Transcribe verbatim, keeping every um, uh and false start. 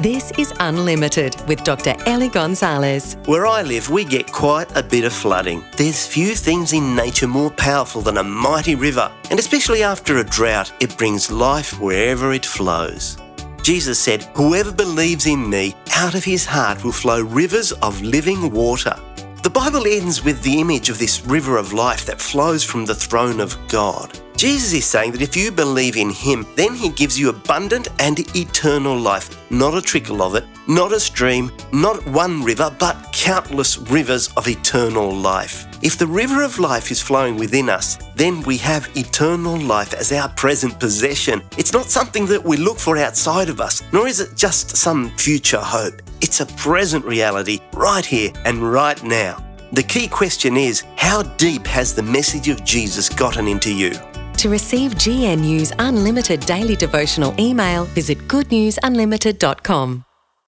This is Unlimited with Doctor Ellie Gonzalez. Where I live, we get quite a bit of flooding. There's few things in nature more powerful than a mighty river, and especially after a drought, it brings life wherever it flows. Jesus said, "Whoever believes in me, out of his heart will flow rivers of living water." The Bible ends with the image of this river of life that flows from the throne of God. Jesus is saying that if you believe in him, then he gives you abundant and eternal life. Not a trickle of it, not a stream, not one river, but countless rivers of eternal life. If the river of life is flowing within us, then we have eternal life as our present possession. It's not something that we look for outside of us, nor is it just some future hope. It's a present reality right here and right now. The key question is, how deep has the message of Jesus gotten into you? To receive G N U's Unlimited daily devotional email, visit good news unlimited dot com.